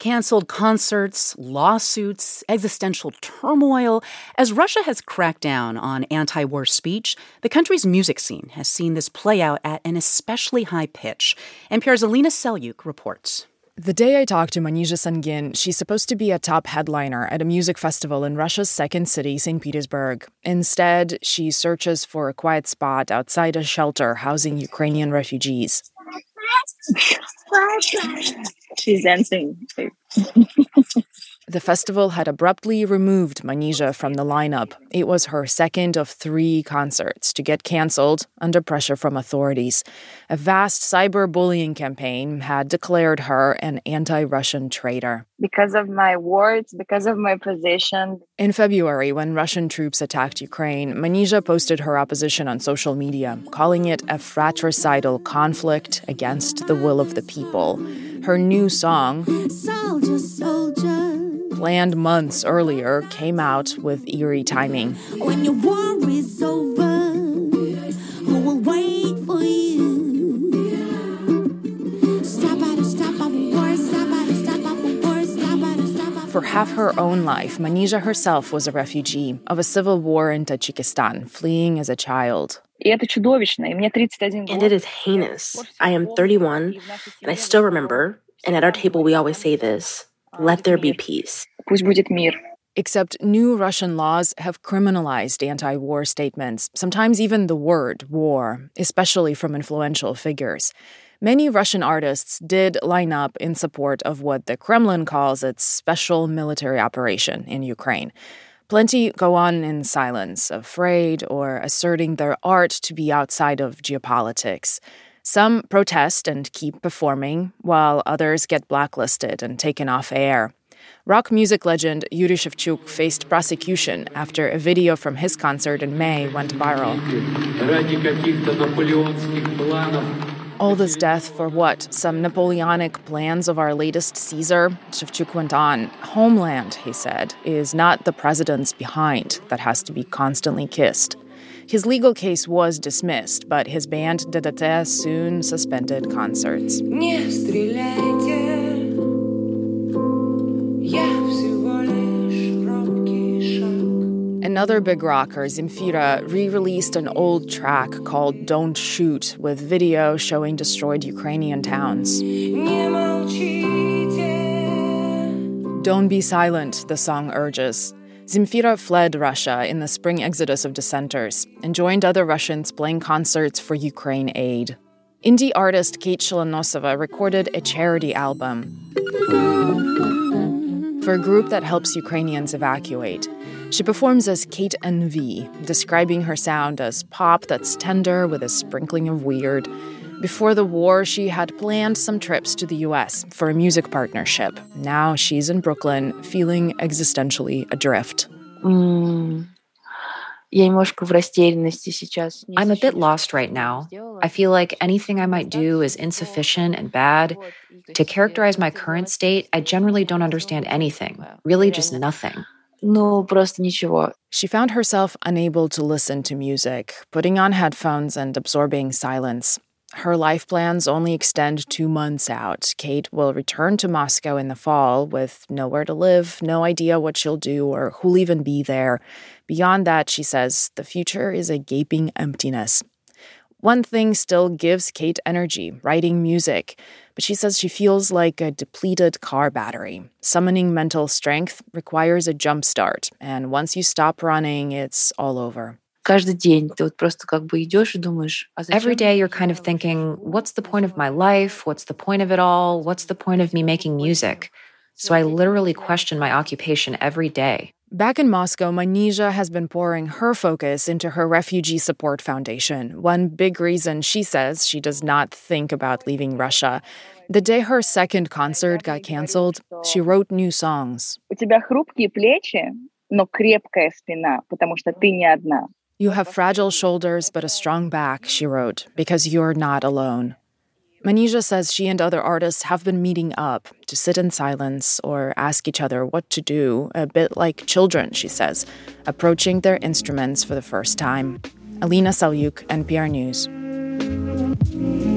Canceled concerts, lawsuits, existential turmoil. As Russia has cracked down on anti-war speech, the country's music scene has seen this play out at an especially high pitch. NPR's Alina Selyukh reports. The day I talked to Manizha Sangin, she's supposed to be a top headliner at a music festival in Russia's second city, St. Petersburg. Instead, she searches for a quiet spot outside a shelter housing Ukrainian refugees. She's dancing. The festival had abruptly removed Manizha from the lineup. It was her second of 3 concerts to get canceled under pressure from authorities. A vast cyberbullying campaign had declared her an anti-Russian traitor. Because of my words, because of my position. In February, when Russian troops attacked Ukraine, Manizha posted her opposition on social media, calling it a fratricidal conflict against the will of the people. Her new song, Soldier, Soldier, planned months earlier, came out with eerie timing. When your war is over, who will wait for you? For half her own life, Manizha herself was a refugee of a civil war in Tajikistan, fleeing as a child. And it is heinous. I am 31, and I still remember, and at our table we always say this, let there be peace. Except new Russian laws have criminalized anti-war statements, sometimes even the word war, especially from influential figures. Many Russian artists did line up in support of what the Kremlin calls its special military operation in Ukraine. Plenty go on in silence, afraid or asserting their art to be outside of geopolitics. Some protest and keep performing, while others get blacklisted and taken off air. Rock music legend Yuri Shevchuk faced prosecution after a video from his concert in May went viral. All this death for what? Some Napoleonic plans of our latest Caesar? Shevchuk went on. Homeland, he said, is not the president's behind that has to be constantly kissed. His legal case was dismissed, but his band DDT soon suspended concerts. Another big rocker, Zemfira, re-released an old track called Don't Shoot, with video showing destroyed Ukrainian towns. Don't be silent, the song urges. Zemfira fled Russia in the spring exodus of dissenters and joined other Russians playing concerts for Ukraine aid. Indie artist Kate Shalanosova recorded a charity album for a group that helps Ukrainians evacuate. She performs as Kate NV, describing her sound as pop that's tender with a sprinkling of weird. Before the war, she had planned some trips to the U.S. for a music partnership. Now she's in Brooklyn, feeling existentially adrift. I'm a bit lost right now. I feel like anything I might do is insufficient and bad. To characterize my current state, I generally don't understand anything. Really just nothing. She found herself unable to listen to music, putting on headphones and absorbing silence. Her life plans only extend 2 months out. Kate will return to Moscow in the fall with nowhere to live, no idea what she'll do or who'll even be there. Beyond that, she says, the future is a gaping emptiness. One thing still gives Kate energy, writing music, but she says she feels like a depleted car battery. Summoning mental strength requires a jump start, and once you stop running, it's all over. Every day you're kind of thinking, what's the point of my life? What's the point of it all? What's the point of me making music? So I literally question my occupation every day. Back in Moscow, Manizha has been pouring her focus into her Refugee Support Foundation. One big reason she says she does not think about leaving Russia. The day her second concert got canceled, she wrote new songs. You have fragile shoulders but a strong back, she wrote, because you're not alone. Manizha says she and other artists have been meeting up to sit in silence or ask each other what to do, a bit like children, she says, approaching their instruments for the first time. Alina Selyukh, NPR News.